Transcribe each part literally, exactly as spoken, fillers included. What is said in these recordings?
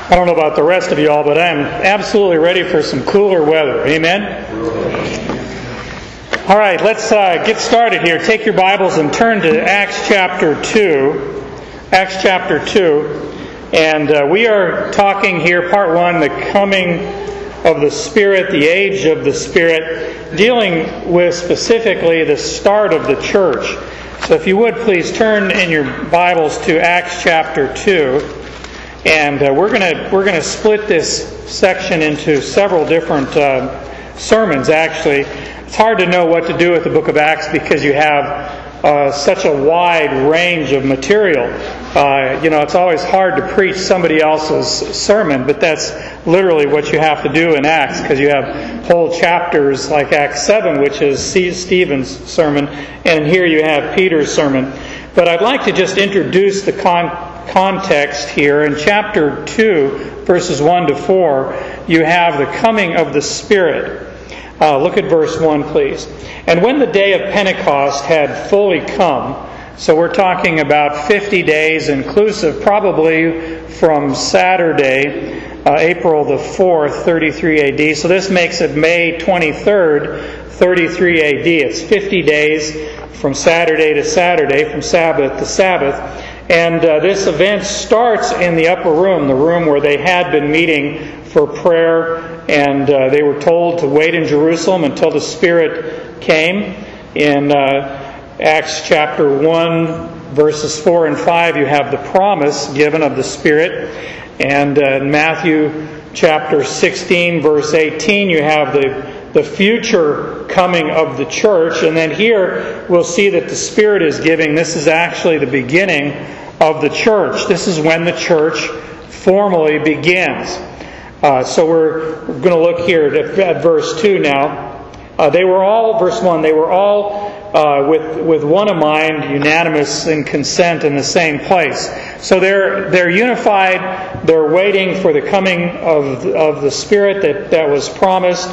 I don't know about the rest of y'all, but I'm absolutely ready for some cooler weather. Amen? All right, let's uh, get started here. Take your Bibles and turn to Acts chapter two. Acts chapter two. And uh, we are talking here, part one, the coming of the Spirit, the age of the Spirit, dealing with specifically the start of the church. So if you would, please turn in your Bibles to Acts chapter two. And uh, we're going to we're going to split this section into several different uh, sermons, actually. It's hard to know what to do with the book of Acts because you have uh, such a wide range of material. Uh, you know, it's always hard to preach somebody else's sermon, but that's literally what you have to do in Acts, because you have whole chapters like Acts seven, which is Stephen's sermon, and here you have Peter's sermon. But I'd like to just introduce the con- context here. In chapter two, verses one to four, you have the coming of the Spirit. Uh, look at verse one, please. And when the day of Pentecost had fully come, so we're talking about fifty days inclusive, probably from Saturday, uh, April the fourth, thirty-three A D. So this makes it May twenty-third, thirty-three A D. It's fifty days from Saturday to Saturday, from Sabbath to Sabbath. And uh, this event starts in the upper room, the room where they had been meeting for prayer, and uh, they were told to wait in Jerusalem until the Spirit came. In uh, Acts chapter one, verses four and five, you have the promise given of the Spirit. And uh, in Matthew chapter sixteen, verse eighteen, you have the the future coming of the church. And then here we'll see that the Spirit is giving. This is actually the beginning of the church. This is when the church formally begins. Uh, so we're, we're going to look here at, at verse two now. Uh, they were all, verse one, they were all uh, with with one of mind, unanimous in consent in the same place. So they're they're unified. They're waiting for the coming of of the Spirit that, that was promised.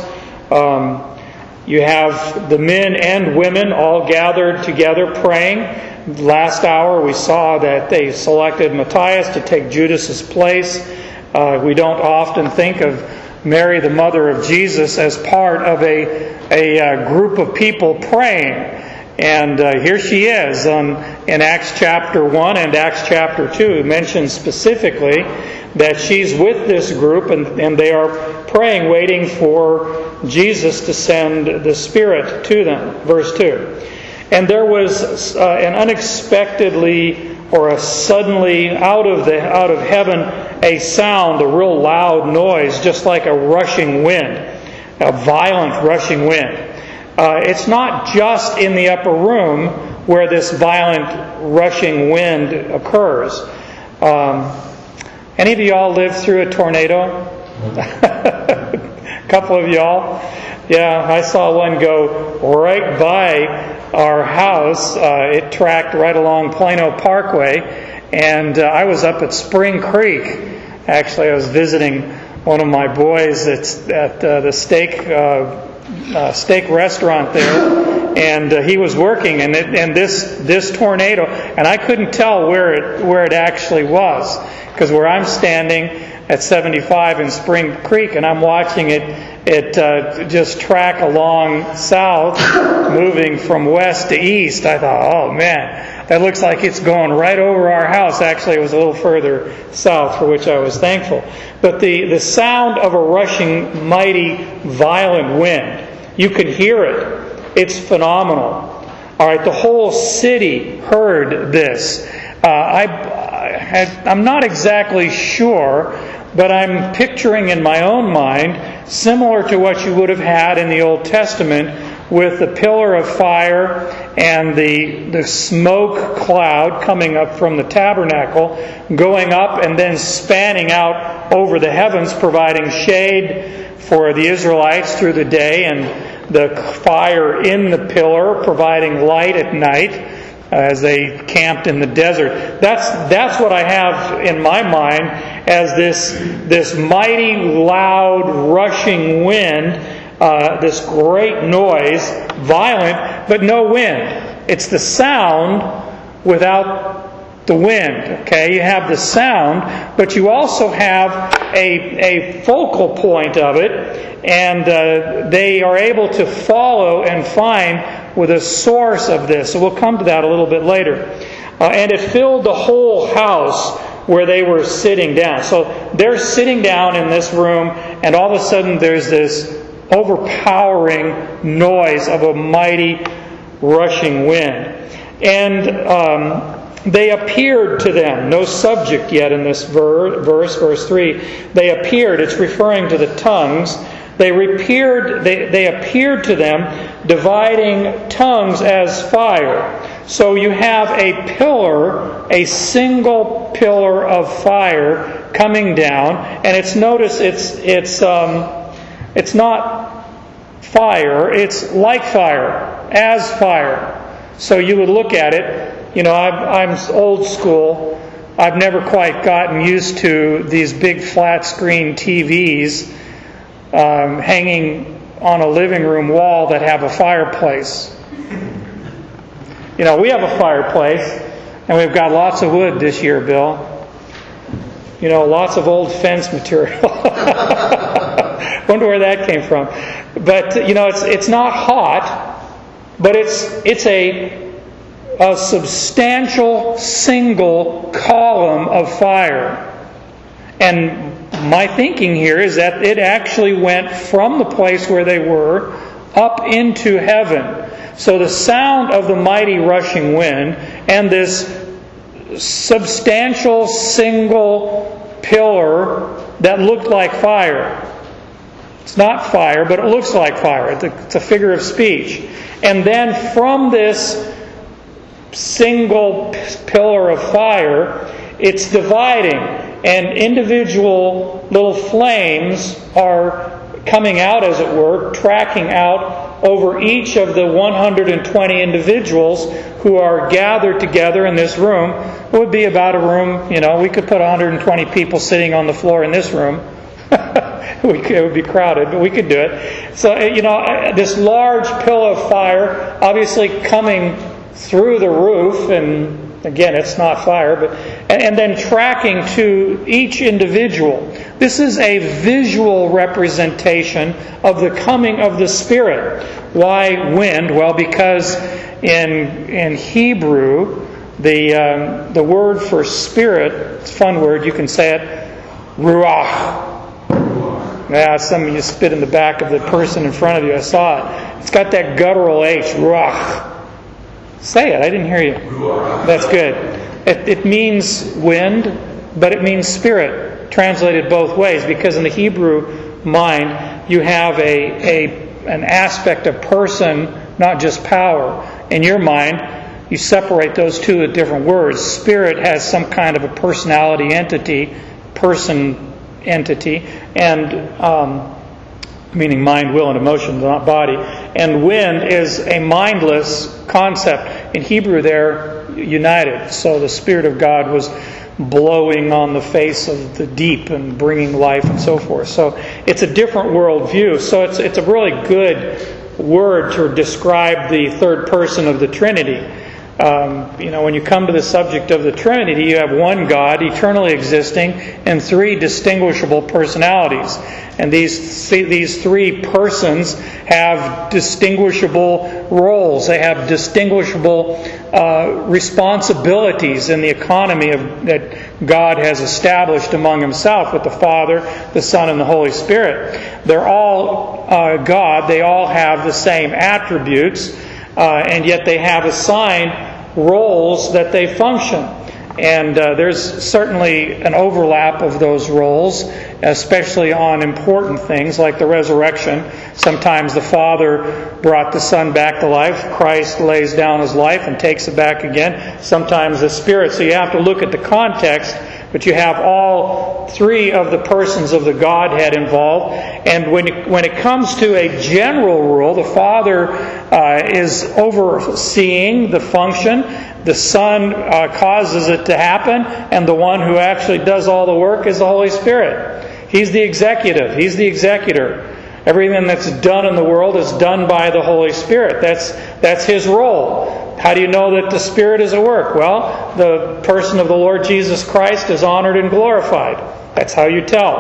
Um, you have the men and women all gathered together praying. Last hour we saw that they selected Matthias to take Judas's place. Uh, we don't often think of Mary, the mother of Jesus, as part of a a uh, group of people praying. And uh, here she is on, in Acts chapter one and Acts chapter two. It mentions specifically that she's with this group and, and they are praying, waiting for Jesus to send the Spirit to them. Verse two. And there was uh, an unexpectedly or a suddenly out of the out of heaven a sound, a real loud noise, just like a rushing wind, a violent rushing wind. Uh, it's not just in the upper room where this violent rushing wind occurs. Um, any of y'all lived through a tornado? A couple of y'all? Yeah, I saw one go right by our house. Uh, it tracked right along Plano Parkway, and uh, I was up at Spring Creek. Actually, I was visiting one of my boys at, at uh, the steak uh, uh, steak restaurant there, and uh, he was working, and it, and this this tornado, and I couldn't tell where it where it actually was, because where I'm standing at seventy-five in Spring Creek, and I'm watching it it uh, just track along south, moving from west to east. I thought, oh man, that looks like it's going right over our house. Actually, it was a little further south, for which I was thankful. But the, the sound of a rushing, mighty, violent wind, you could hear it. It's phenomenal. All right, the whole city heard this. Uh, I, I, I'm not exactly sure, but I'm picturing in my own mind, similar to what you would have had in the Old Testament, with the pillar of fire and the the smoke cloud coming up from the tabernacle, going up and then spanning out over the heavens, providing shade for the Israelites through the day, and the fire in the pillar providing light at night as they camped in the desert. That's that's what I have in my mind as this this mighty, loud, rushing wind, uh, this great noise, violent, but no wind. It's the sound without the wind. Okay, you have the sound, but you also have a, a focal point of it, and uh, they are able to follow and find with a source of this. So we'll come to that a little bit later. Uh, and it filled the whole house where they were sitting down. So they're sitting down in this room, and all of a sudden there's this overpowering noise of a mighty rushing wind. And um, they appeared to them. No subject yet in this ver- verse, verse three. They appeared. It's referring to the tongues. They appeared, they, they appeared to them, dividing tongues as fire. So you have a pillar, a single pillar of fire coming down, and it's notice it's it's um, it's not fire, it's like fire, as fire. So you would look at it. You know, I'm, I'm old school. I've never quite gotten used to these big flat screen T Vs um, hanging on a living room wall that have a fireplace. You know, we have a fireplace, and we've got lots of wood this year, Bill. You know, lots of old fence material. Wonder where that came from. But, you know, it's it's not hot, but it's it's a, a substantial single column of fire. And my thinking here is that it actually went from the place where they were up into heaven. So the sound of the mighty rushing wind and this substantial single pillar that looked like fire. It's not fire, but it looks like fire. It's a figure of speech. And then from this single pillar of fire, it's dividing, and individual little flames are coming out, as it were, tracking out over each of the one hundred twenty individuals who are gathered together in this room. It would be about a room, you know, we could put one hundred twenty people sitting on the floor in this room. we could, it would be crowded, but we could do it. So, you know, this large pillar of fire, obviously coming through the roof, and again, it's not fire, but and, and then tracking to each individual. This is a visual representation of the coming of the Spirit. Why wind? Well, because in in Hebrew, the um, the word for spirit, it's a fun word, you can say it, ruach. Yeah, some of you spit in the back of the person in front of you. I saw it. It's got that guttural H, ruach. Say it. I didn't hear you. That's good. It, it means wind, but it means spirit, translated both ways, because in the Hebrew mind, you have a, a an aspect of person, not just power. In your mind, you separate those two at different words. Spirit has some kind of a personality entity, person entity, and um, meaning mind, will, and emotion, not body. And wind is a mindless concept. In Hebrew, they're united. So the Spirit of God was blowing on the face of the deep and bringing life and so forth. So it's a different worldview. So it's it's a really good word to describe the third person of the Trinity. Um, you know, when you come to the subject of the Trinity, you have one God eternally existing and three distinguishable personalities. And these these three persons have distinguishable roles. They have distinguishable uh, responsibilities in the economy of, that God has established among Himself with the Father, the Son, and the Holy Spirit. They're all uh, God. They all have the same attributes. Uh, and yet they have assigned roles that they function. And uh, there's certainly an overlap of those roles, especially on important things like the resurrection. Sometimes the Father brought the Son back to life. Christ lays down His life and takes it back again. Sometimes the Spirit. So you have to look at the context, but you have all three of the persons of the Godhead involved. And when it, when it comes to a general rule, the Father uh, is overseeing the function. The Son uh, causes it to happen, and the one who actually does all the work is the Holy Spirit. He's the executive. He's the executor. Everything that's done in the world is done by the Holy Spirit. That's that's His role. How do you know that the Spirit is at work? Well, the person of the Lord Jesus Christ is honored and glorified. That's how you tell.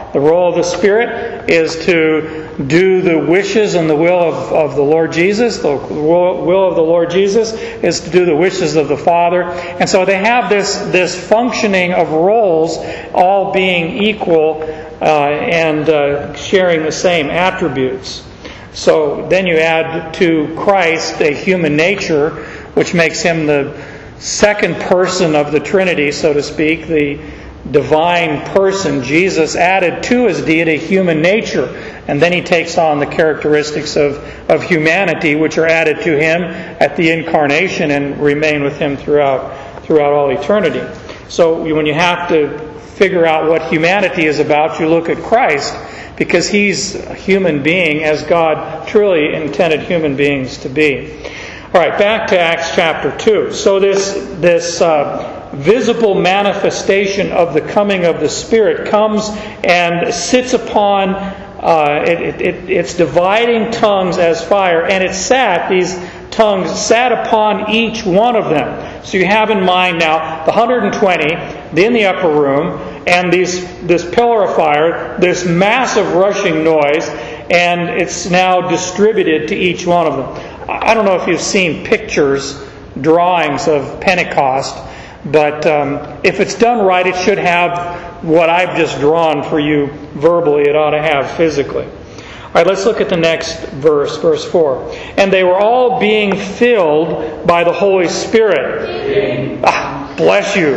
The role of the Spirit is to do the wishes and the will of, of the Lord Jesus. The will, will of the Lord Jesus is to do the wishes of the Father. And so they have this, this functioning of roles all being equal uh, and uh, sharing the same attributes. So then you add to Christ a human nature, which makes him the second person of the Trinity, so to speak, the divine person. Jesus added to his deity human nature, and then he takes on the characteristics of, of humanity, which are added to him at the incarnation and remain with him throughout throughout all eternity. So when you have to figure out what humanity is about, you look at Christ, because he's a human being as God truly intended human beings to be. All right, back to Acts chapter two. So this this uh, visible manifestation of the coming of the Spirit comes and sits upon, uh, it, it, it's dividing tongues as fire, and it sat, these tongues sat upon each one of them. So you have in mind now the one hundred twenty in the upper room, and these this pillar of fire, this massive rushing noise, and it's now distributed to each one of them. I don't know if you've seen pictures, drawings of Pentecost, but um, if it's done right, it should have what I've just drawn for you verbally. It ought to have physically. All right, let's look at the next verse, verse four. And they were all being filled by the Holy Spirit. Ah, bless you.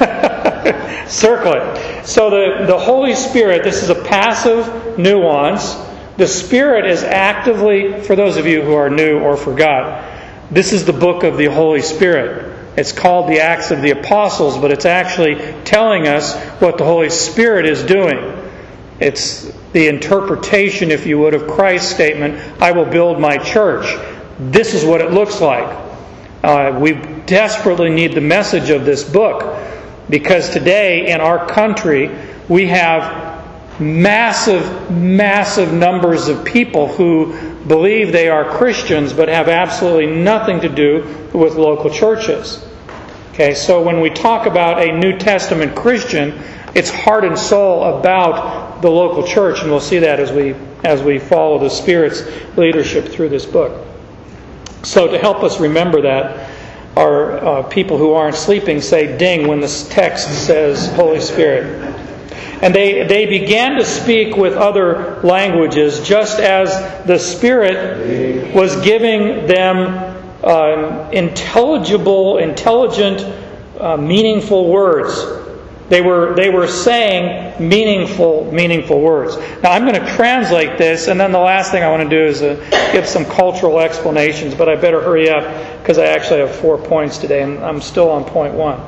Circle it. So the, the Holy Spirit, this is a passive nuance. The Spirit is actively, for those of you who are new or forgot, this is the book of the Holy Spirit. It's called the Acts of the Apostles, but it's actually telling us what the Holy Spirit is doing. It's the interpretation, if you would, of Christ's statement, I will build my church. This is what it looks like. Uh, we desperately need the message of this book, because today in our country we have massive, massive numbers of people who believe they are Christians but have absolutely nothing to do with local churches. Okay, so when we talk about a New Testament Christian, it's heart and soul about the local church, and we'll see that as we as we follow the Spirit's leadership through this book. So to help us remember that, our uh, people who aren't sleeping say ding when this text says Holy Spirit. And they, they began to speak with other languages, just as the Spirit was giving them uh, intelligible, intelligent, uh, meaningful words. They were they were saying meaningful, meaningful words. Now I'm going to translate this, and then the last thing I want to do is uh, give some cultural explanations, but I better hurry up because I actually have four points today, and I'm still on point one.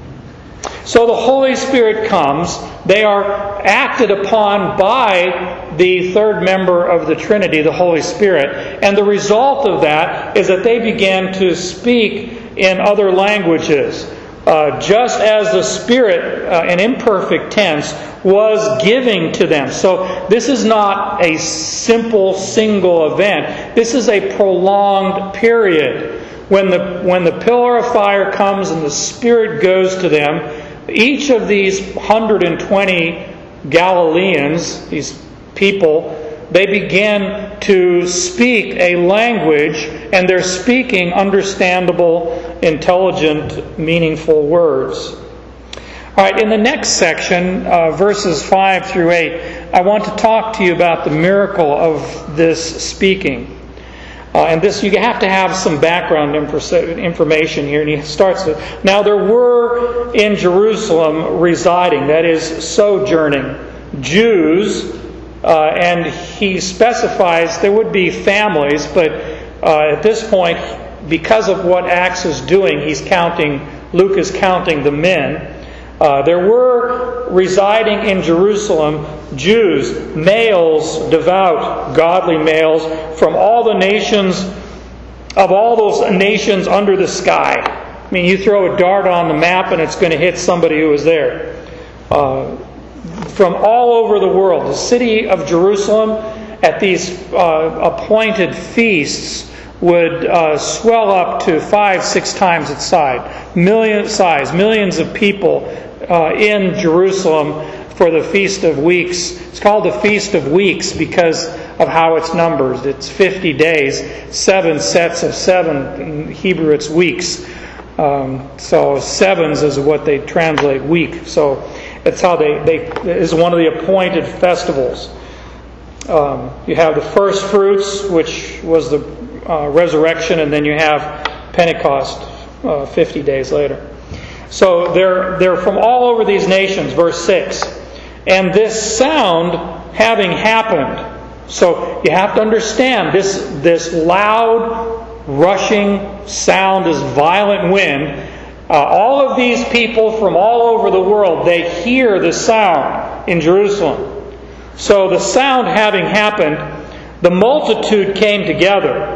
So the Holy Spirit comes. They are acted upon by the third member of the Trinity, the Holy Spirit. And the result of that is that they began to speak in other languages. Uh, just as the Spirit, uh, in imperfect tense, was giving to them. So this is not a simple, single event. This is a prolonged period. When the, when the pillar of fire comes and the Spirit goes to them, each of these one hundred twenty Galileans, these people, they begin to speak a language, and they're speaking understandable, intelligent, meaningful words. All right, in the next section, uh, verses five through eight, I want to talk to you about the miracle of this speaking. Uh, and this, you have to have some background information here. And he starts with, now there were in Jerusalem residing, that is, sojourning, Jews, uh, and he specifies there would be families, but uh, at this point, because of what Acts is doing, he's counting, Luke is counting the men. Uh, there were residing in Jerusalem Jews, males, devout, godly males, from all the nations, of all those nations under the sky. I mean, you throw a dart on the map and it's going to hit somebody who was there. Uh, from all over the world. The city of Jerusalem, at these uh, appointed feasts, would uh, swell up to five, six times its size. Million size, millions of people uh, in Jerusalem for the Feast of Weeks. It's called the Feast of Weeks because of how it's numbered. It's fifty days, seven sets of seven. In Hebrew, it's weeks. Um, so sevens is what they translate week. So it's how they, they is one of the appointed festivals. Um, you have the first fruits, which was the uh, resurrection, and then you have Pentecost uh, fifty days later. So they're they're from all over these nations. Verse six, and this sound having happened. So you have to understand this this loud, rushing sound, this violent wind. Uh, all of these people from all over the world, they hear the sound in Jerusalem. So the sound having happened, the multitude came together.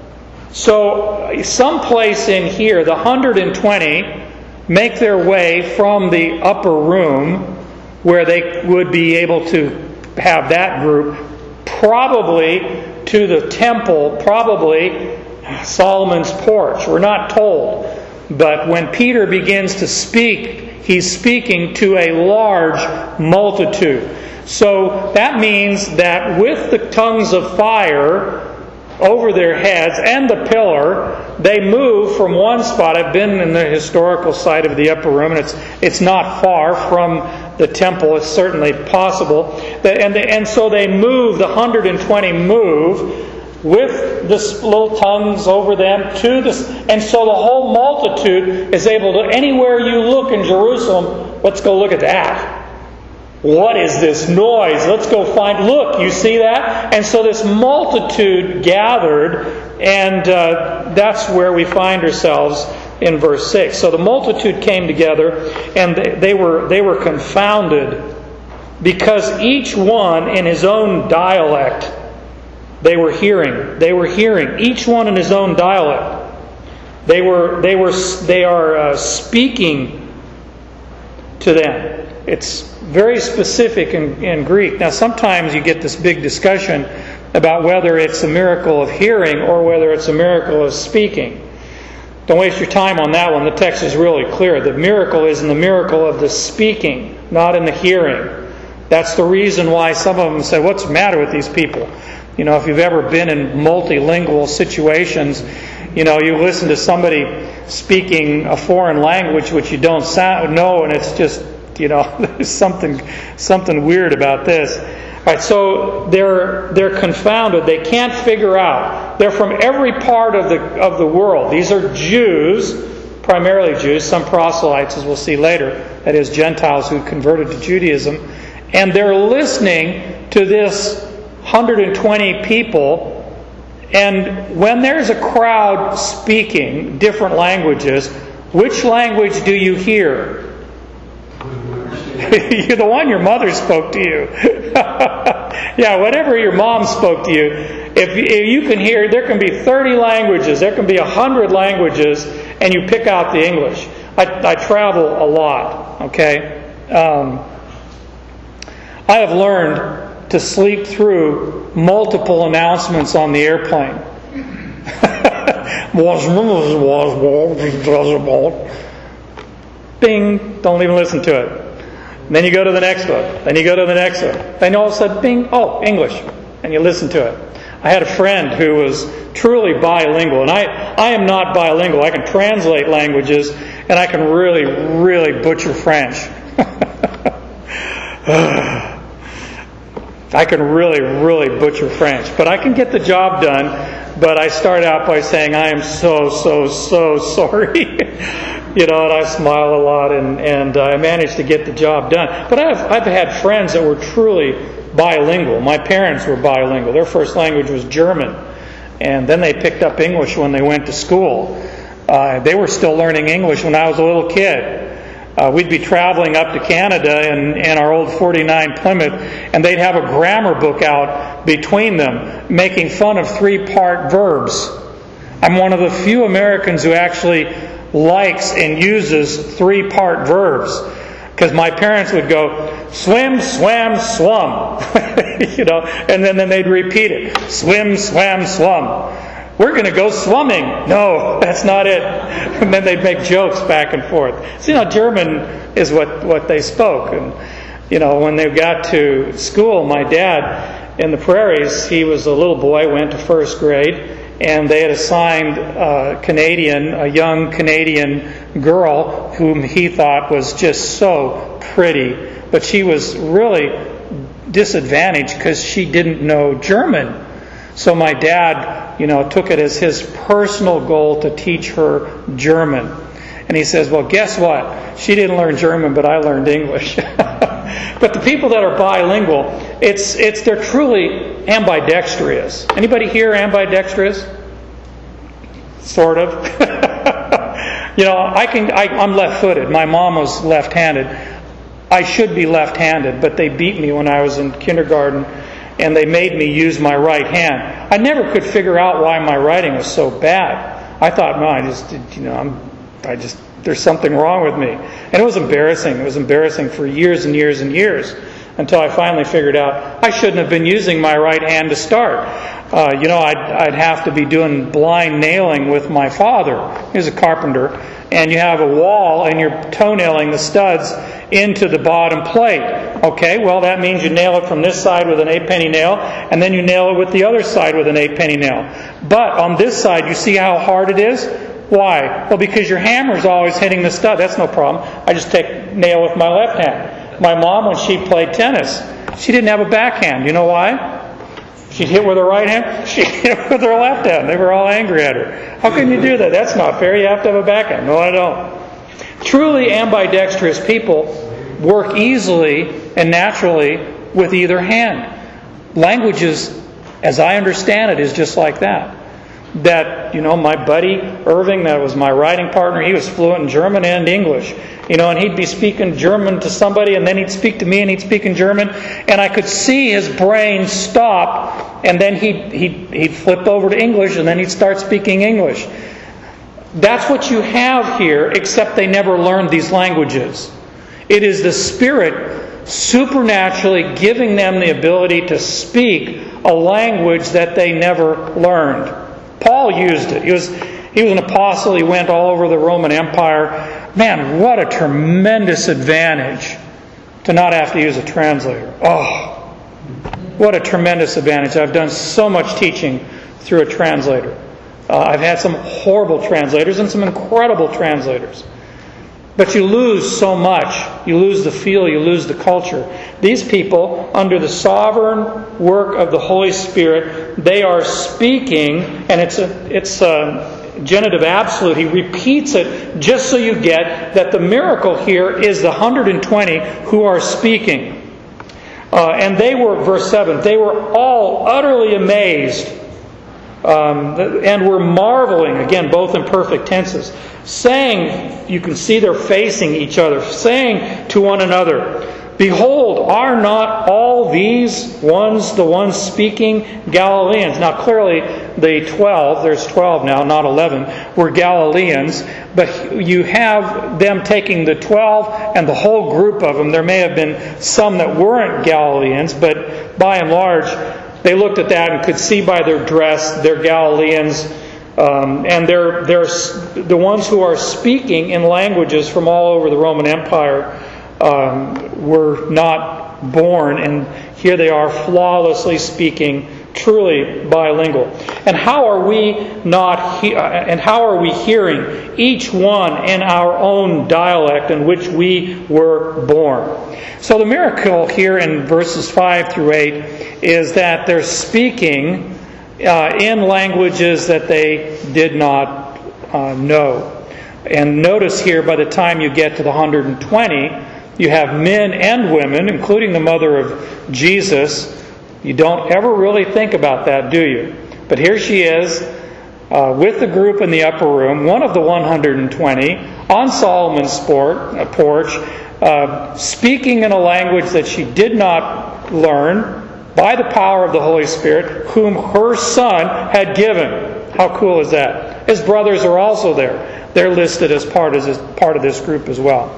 So someplace in here, the one hundred twenty make their way from the upper room where they would be able to have that group, probably to the temple, probably Solomon's porch. We're not told. But when Peter begins to speak, he's speaking to a large multitude. So that means that with the tongues of fire over their heads and the pillar, they move from one spot. I've been in the historical site of the upper room, and it's it's not far from the temple. It's certainly possible. And, they, and so they move, the one hundred twenty move, with the little tongues over them to this, and so the whole multitude is able to, anywhere you look in Jerusalem, let's go look at that. What is this noise? Let's go find, look, you see that? And so this multitude gathered, and uh, that's where we find ourselves in verse six. So the multitude came together, and they, they were they were confounded, because each one in his own dialect they were hearing. They were hearing, each one in his own dialect. They were they were they are uh, speaking to them. It's very specific in, in Greek. Now, sometimes you get this big discussion about whether it's a miracle of hearing or whether it's a miracle of speaking. Don't waste your time on that one. The text is really clear. The miracle is in the miracle of the speaking, not in the hearing. That's the reason why some of them say, what's the matter with these people? You know, if you've ever been in multilingual situations, you know, you listen to somebody speaking a foreign language which you don't sound, know, and it's just, you know, there's something something weird about this. All right, so they're they're confounded. They can't figure out. They're from every part of the of the world. These are Jews, primarily Jews, some proselytes, as we'll see later, that is, Gentiles who converted to Judaism, and they're listening to this one hundred twenty people. And when there's a crowd speaking different languages, which language do you hear? You're the one your mother spoke to you. Yeah, whatever your mom spoke to you. If, if you can hear, there can be thirty languages, there can be one hundred languages, and you pick out the English. I, I travel a lot, okay? Um, I have learned to sleep through multiple announcements on the airplane. Bing, don't even listen to it. And then you go to the next one. Then you go to the next one. Then all of a sudden, bing, oh, English. And you listen to it. I had a friend who was truly bilingual. And I, I am not bilingual. I can translate languages, and I can really, really butcher French. I can really, really butcher French. But I can get the job done. But I start out by saying, I am so, so, so sorry. You know, and I smile a lot, and, and I managed to get the job done. But I've, I've had friends that were truly bilingual. My parents were bilingual. Their first language was German. And then they picked up English when they went to school. Uh, they were still learning English when I was a little kid. Uh, we'd be traveling up to Canada in, in our old forty-nine Plymouth, and they'd have a grammar book out between them making fun of three-part verbs. I'm one of the few Americans who actually likes and uses three-part verbs, because my parents would go, swim, swam, swum. You know, and then, then they'd repeat it. Swim, swam, swum. We're going to go swimming. No, that's not it. And then they'd make jokes back and forth. So, you know, German is what, what they spoke. And you know, when they got to school, my dad in the prairies, he was a little boy, went to first grade, and they had assigned a Canadian, a young Canadian girl whom he thought was just so pretty, but she was really disadvantaged because she didn't know German. So my dad, you know, took it as his personal goal to teach her German. And he says, well, guess what? She didn't learn German, but I learned English. But the people that are bilingual, it's it's they're truly ambidextrous. Anybody here ambidextrous? Sort of. You know, I can. I, I'm left-footed. My mom was left-handed. I should be left-handed, but they beat me when I was in kindergarten, and they made me use my right hand. I never could figure out why my writing was so bad. I thought, no, I just, you know, I'm, I just, there's something wrong with me. And it was embarrassing. It was embarrassing for years and years and years until I finally figured out I shouldn't have been using my right hand to start. Uh, you know, I'd, I'd have to be doing blind nailing with my father. He was a carpenter. And you have a wall and you're toenailing the studs into the bottom plate. Okay, well that means you nail it from this side with an eight penny nail, and then you nail it with the other side with an eight penny nail. But on this side, you see how hard it is? Why? Well, because your hammer's always hitting the stud. That's no problem. I just take nail with my left hand. My mom, when she played tennis, she didn't have a backhand. You know why? She'd hit with her right hand, she'd hit with her left hand. They were all angry at her. How can you do that? That's not fair. You have to have a backhand. No, I don't. Truly ambidextrous people work easily and naturally with either hand. Languages, as I understand it, is just like that. That, you know, my buddy Irving, that was my writing partner, he was fluent in German and English. You know, and he'd be speaking German to somebody, and then he'd speak to me, and he'd speak in German, and I could see his brain stop, and then he'd, he'd, he'd flip over to English, and then he'd start speaking English. That's what you have here, except they never learned these languages. It is the Spirit supernaturally giving them the ability to speak a language that they never learned. Paul used it. He was, he was an apostle. He went all over the Roman Empire. Man, what a tremendous advantage to not have to use a translator. Oh, what a tremendous advantage. I've done so much teaching through a translator. Uh, I've had some horrible translators and some incredible translators. But you lose so much. You lose the feel, you lose the culture. These people, under the sovereign work of the Holy Spirit, they are speaking, and it's a, it's a genitive absolute. He repeats it just so you get that the miracle here is the one hundred twenty who are speaking. Uh, and they were, verse seven, they were all utterly amazed. Um, and were marveling, again, both in perfect tenses, saying, you can see they're facing each other, saying to one another, behold, are not all these ones the ones speaking Galileans? Now clearly the twelve, there's twelve now, not eleven, were Galileans, but you have them taking the twelve and the whole group of them. There may have been some that weren't Galileans, but by and large, they looked at that and could see by their dress they're Galileans, um, and they're, they're the ones who are speaking in languages from all over the Roman Empire um, were not born, and here they are flawlessly speaking, truly bilingual. And how are we not? He- and how are we hearing each one in our own dialect in which we were born? So the miracle here in verses five through eight is that they're speaking uh, in languages that they did not uh, know. And notice here, by the time you get to the one hundred twenty, you have men and women, including the mother of Jesus. You don't ever really think about that, do you? But here she is uh, with the group in the upper room, one of the one hundred twenty, on Solomon's sport, uh, porch, uh, speaking in a language that she did not learn, by the power of the Holy Spirit, whom her Son had given. How cool is that? His brothers are also there. They're listed as part of this, part of this group as well.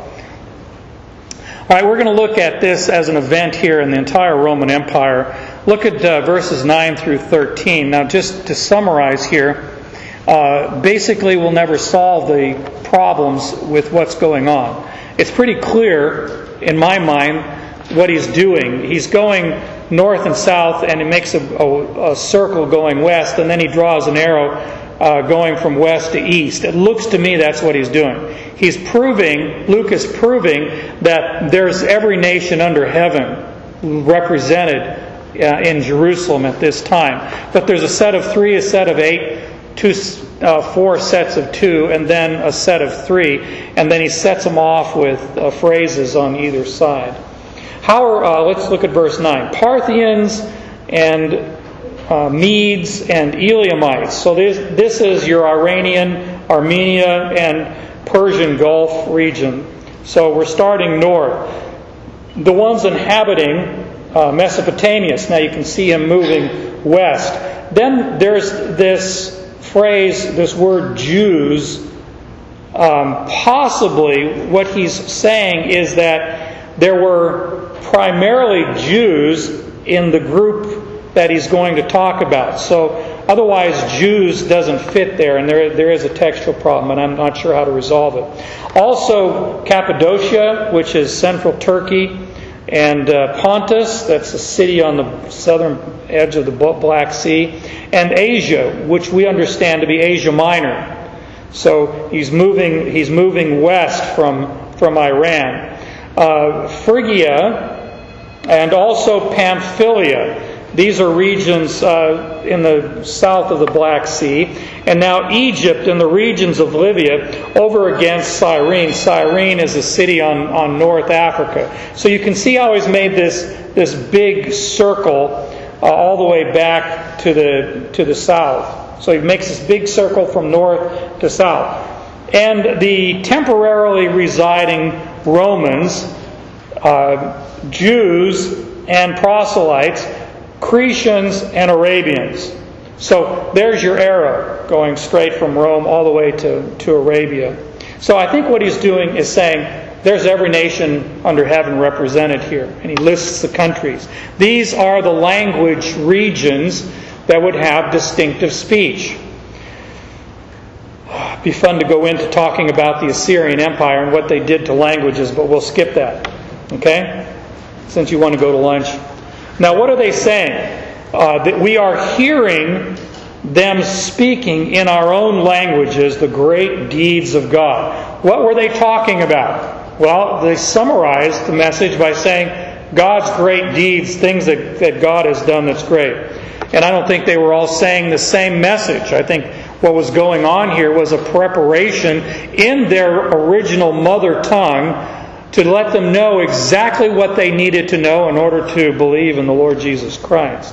All right, we're going to look at this as an event here in the entire Roman Empire. Look at uh, verses nine through thirteen. Now, just to summarize here, uh, basically we'll never solve the problems with what's going on. It's pretty clear, in my mind, what he's doing. He's going north and south, and he makes a, a, a circle going west, and then he draws an arrow uh, going from west to east. It looks to me that's what he's doing. He's proving, Luke is proving, that there's every nation under heaven represented uh, in Jerusalem at this time. But there's a set of three, a set of eight, two, uh, four sets of two, and then a set of three, and then he sets them off with uh, phrases on either side. How are, uh, let's look at verse nine. Parthians and uh, Medes and Elamites. So this, this is your Iranian, Armenia, and Persian Gulf region. So we're starting north. The ones inhabiting uh, Mesopotamia. Now you can see him moving west. Then there's this phrase, this word Jews. Um, possibly what he's saying is that there were primarily Jews in the group that he's going to talk about. So otherwise Jews doesn't fit there, and there there is a textual problem, and I'm not sure how to resolve it. Also Cappadocia, which is central Turkey, and uh, Pontus, that's a city on the southern edge of the Black Sea, and Asia, which we understand to be Asia Minor. So he's moving he's moving west from from Iran. Uh, Phrygia and also Pamphylia. These are regions uh, in the south of the Black Sea. And now Egypt and the regions of Libya over against Cyrene. Cyrene is a city on, on North Africa. So you can see how he's made this, this big circle uh, all the way back to the, to the south. So he makes this big circle from north to south. And the temporarily residing Romans, uh, Jews and proselytes, Cretians and Arabians. So there's your arrow going straight from Rome all the way to, to Arabia. So I think what he's doing is saying there's every nation under heaven represented here. And he lists the countries. These are the language regions that would have distinctive speech. It'd be fun to go into talking about the Assyrian Empire and what they did to languages, but we'll skip that. Okay? Since you want to go to lunch. Now, what are they saying? Uh, that we are hearing them speaking in our own languages the great deeds of God. What were they talking about? Well, they summarized the message by saying God's great deeds, things that, that God has done that's great. And I don't think they were all saying the same message. I think what was going on here was a preparation in their original mother tongue to let them know exactly what they needed to know in order to believe in the Lord Jesus Christ.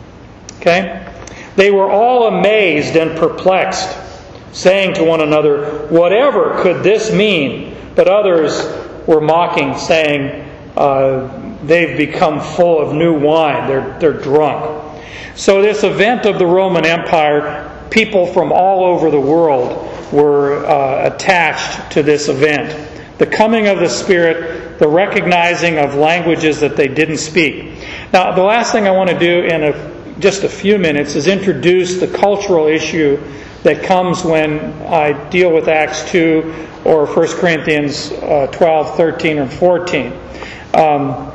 Okay? They were all amazed and perplexed, saying to one another, "Whatever could this mean?" But others were mocking, saying, uh, "They've become full of new wine. They're, they're drunk." So this event of the Roman Empire, people from all over the world were uh, attached to this event. The coming of the Spirit, the recognizing of languages that they didn't speak. Now, the last thing I want to do in a, just a few minutes is introduce the cultural issue that comes when I deal with Acts two or First Corinthians uh, twelve, thirteen, or fourteen. Um,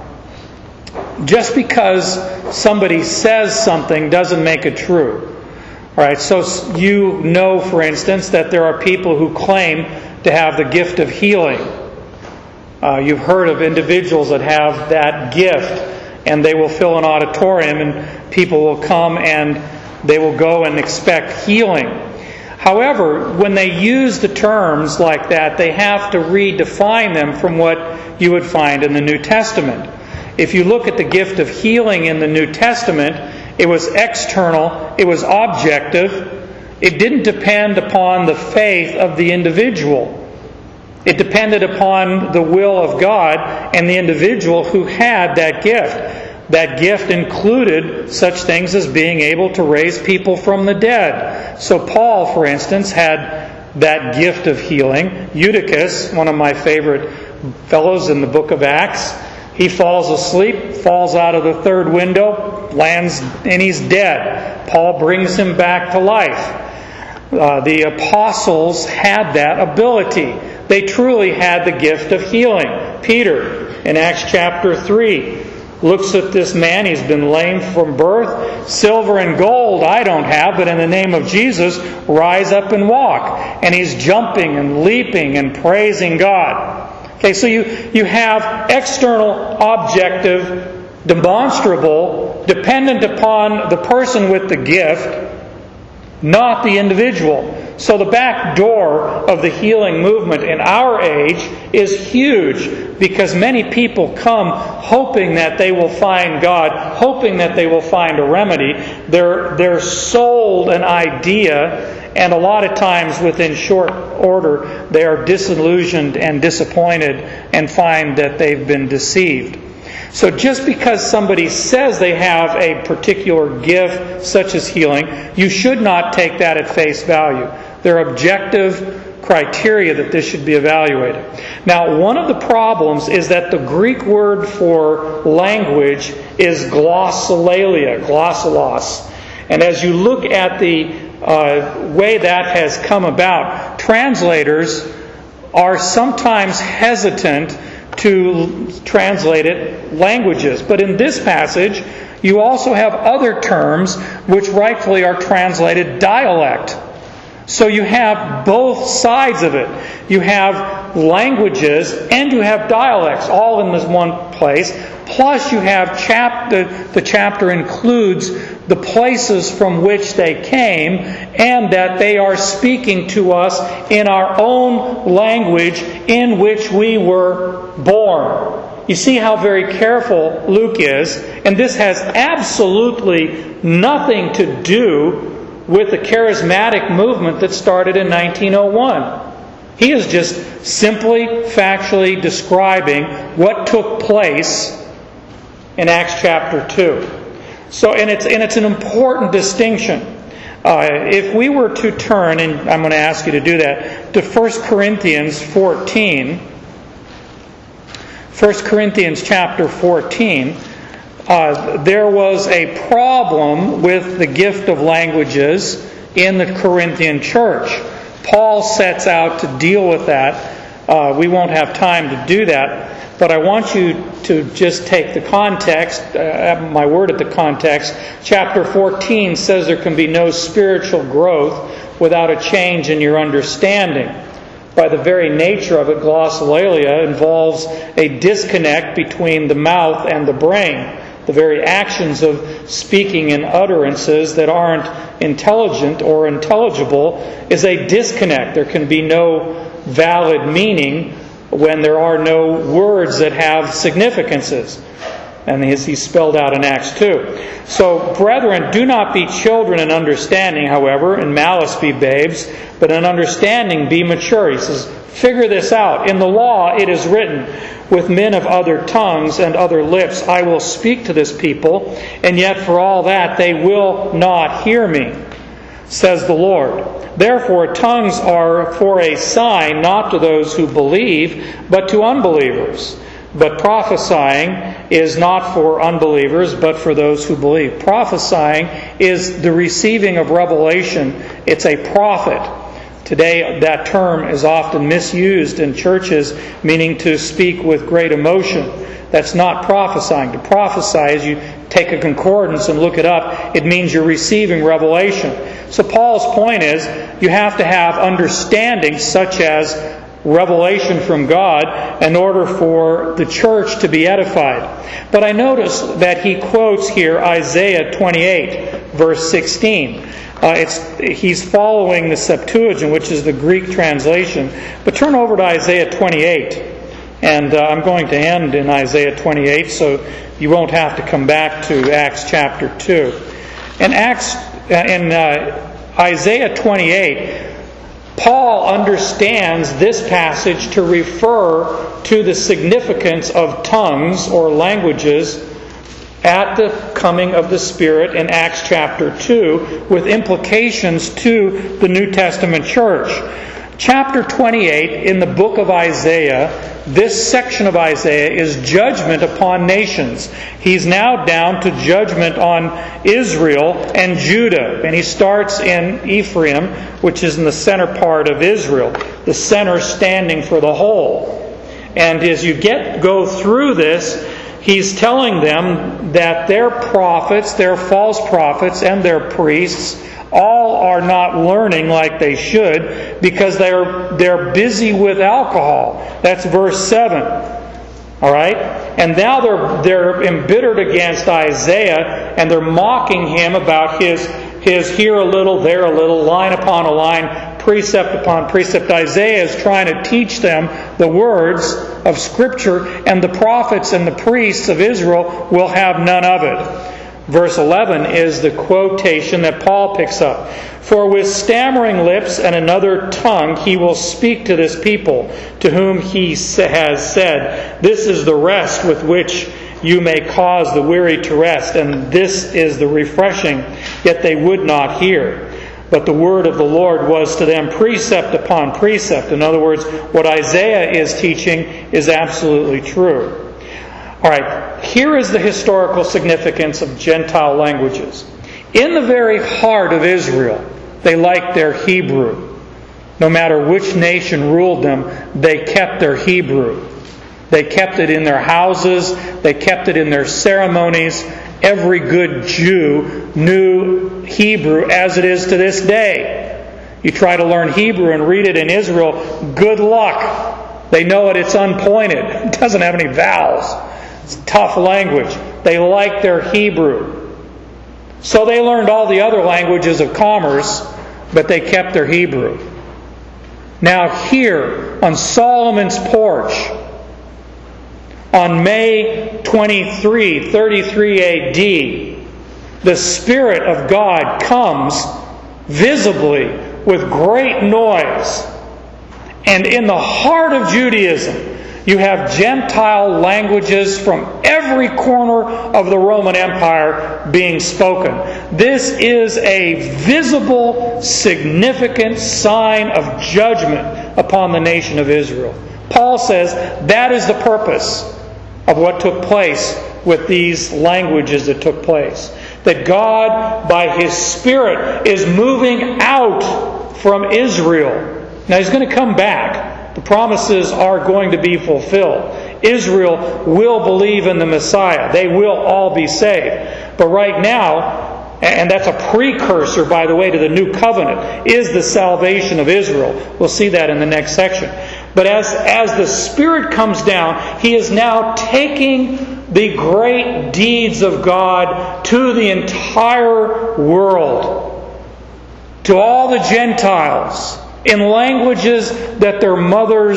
just because somebody says something doesn't make it true. All right, so you know, for instance, that there are people who claim to have the gift of healing. Uh, you've heard of individuals that have that gift, and they will fill an auditorium, and people will come and they will go and expect healing. However, when they use the terms like that, they have to redefine them from what you would find in the New Testament. If you look at the gift of healing in the New Testament, it was external, it was objective. It didn't depend upon the faith of the individual. It depended upon the will of God and the individual who had that gift. That gift included such things as being able to raise people from the dead. So Paul, for instance, had that gift of healing. Eutychus, one of my favorite fellows in the book of Acts, he falls asleep, falls out of the third window, lands, and he's dead. Paul brings him back to life. Uh, the apostles had that ability. They truly had the gift of healing. Peter, in Acts chapter three. Looks at this man, he's been lame from birth. Silver and gold I don't have, but in the name of Jesus, rise up and walk. And he's jumping and leaping and praising God. Okay, so you, you have external, objective, demonstrable, dependent upon the person with the gift, not the individual. So the back door of the healing movement in our age is huge, because many people come hoping that they will find God, hoping that they will find a remedy. They're, they're sold an idea, and a lot of times within short order they are disillusioned and disappointed and find that they've been deceived. So just because somebody says they have a particular gift, such as healing, you should not take that at face value. There are objective criteria that this should be evaluated. Now, one of the problems is that the Greek word for language is glossolalia, glossalos. And as you look at the uh, way that has come about, translators are sometimes hesitant to translate it languages. But in this passage, you also have other terms which rightfully are translated dialect. So you have both sides of it. You have languages and you have dialects all in this one place. Plus you have chap- the, the chapter includes the places from which they came, and that they are speaking to us in our own language in which we were born. You see how very careful Luke is, and this has absolutely nothing to do with the charismatic movement that started in nineteen oh one. He is just simply, factually describing what took place in Acts chapter two. So, and it's and it's an important distinction. Uh, if we were to turn, and I'm going to ask you to do that, to First Corinthians fourteen. First Corinthians chapter fourteen. Uh, there was a problem with the gift of languages in the Corinthian church. Paul sets out to deal with that. Uh, we won't have time to do that, but I want you to just take the context, uh, my word at the context. Chapter fourteen says there can be no spiritual growth without a change in your understanding. By the very nature of it, glossolalia involves a disconnect between the mouth and the brain. The very actions of speaking in utterances that aren't intelligent or intelligible is a disconnect. There can be no valid meaning when there are no words that have significances. And as he spelled out in Acts two. So, brethren, do not be children in understanding, however, in malice be babes, but in understanding be mature. He says, figure this out. In the law it is written, with men of other tongues and other lips I will speak to this people, and yet for all that they will not hear me, says the Lord. Therefore tongues are for a sign, not to those who believe, but to unbelievers. But prophesying is not for unbelievers, but for those who believe. Prophesying is the receiving of revelation. It's a prophet. Today, that term is often misused in churches, meaning to speak with great emotion. That's not prophesying. To prophesy is you take a concordance and look it up. It means you're receiving revelation. So Paul's point is, you have to have understanding such as revelation from God in order for the church to be edified. But I notice that he quotes here Isaiah twenty-eight, verse sixteen. Uh, it's, he's following the Septuagint, which is the Greek translation. But turn over to Isaiah twenty-eight. And uh, I'm going to end in Isaiah twenty-eight, so you won't have to come back to Acts chapter two. In, Acts, uh, in uh, Isaiah twenty-eight, Paul understands this passage to refer to the significance of tongues or languages at the coming of the Spirit in Acts chapter two, with implications to the New Testament church. Chapter twenty-eight in the book of Isaiah, this section of Isaiah is judgment upon nations. He's now down to judgment on Israel and Judah. And he starts in Ephraim, which is in the center part of Israel. The center standing for the whole. And as you get go through this, he's telling them that their prophets, their false prophets, and their priests all are not learning like they should because they're they're busy with alcohol. That's verse seven. All right? And now they're they're embittered against Isaiah, and they're mocking him about his his here a little, there a little, line upon a line, precept upon precept. Isaiah is trying to teach them the words of Scripture, and the prophets and the priests of Israel will have none of it. Verse eleven is the quotation that Paul picks up. For with stammering lips and another tongue he will speak to this people, to whom he has said, this is the rest with which you may cause the weary to rest, and this is the refreshing, yet they would not hear. But the word of the Lord was to them precept upon precept. In other words, what Isaiah is teaching is absolutely true. All right, here is the historical significance of Gentile languages. In the very heart of Israel, they liked their Hebrew. No matter which nation ruled them, they kept their Hebrew. They kept it in their houses. They kept it in their ceremonies. Every good Jew knew Hebrew as it is to this day. You try to learn Hebrew and read it in Israel, good luck. They know it, it's unpointed. It doesn't have any vowels. It's tough language. They like their Hebrew. So they learned all the other languages of commerce, but they kept their Hebrew. Now here, on Solomon's porch, on May twenty-third, thirty-three A D, the Spirit of God comes visibly with great noise. And in the heart of Judaism, you have Gentile languages from every corner of the Roman Empire being spoken. This is a visible, significant sign of judgment upon the nation of Israel. Paul says that is the purpose of what took place with these languages that took place. That God, by His Spirit, is moving out from Israel. Now He's going to come back. The promises are going to be fulfilled. Israel will believe in the Messiah. They will all be saved. But right now, and that's a precursor, by the way, to the new covenant, is the salvation of Israel. We'll see that in the next section. But as, as the Spirit comes down, He is now taking the great deeds of God to the entire world, to all the Gentiles, in languages that their mothers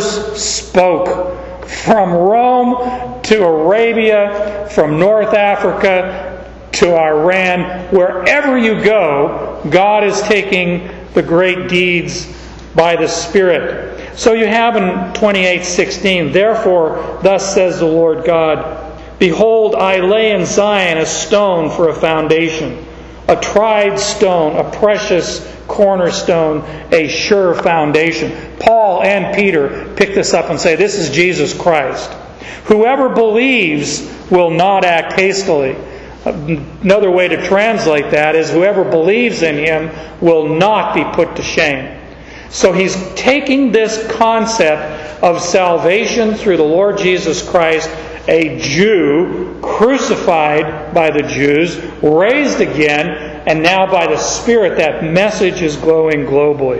spoke. From Rome to Arabia, from North Africa to Iran, wherever you go, God is taking the great deeds by the Spirit. So you have in twenty-eight sixteen, therefore, thus says the Lord God, behold, I lay in Zion a stone for a foundation, a tried stone, a precious cornerstone, a sure foundation. Paul and Peter pick this up and say, this is Jesus Christ. Whoever believes will not act hastily. Another way to translate that is, whoever believes in Him will not be put to shame. So he's taking this concept of salvation through the Lord Jesus Christ, a Jew crucified by the Jews, raised again, and now by the Spirit that message is going globally.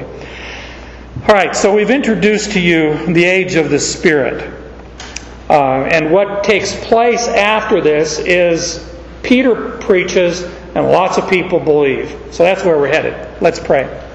All right, so we've introduced to you the age of the Spirit. Uh, and what takes place after this is Peter preaches and lots of people believe. So that's where we're headed. Let's pray.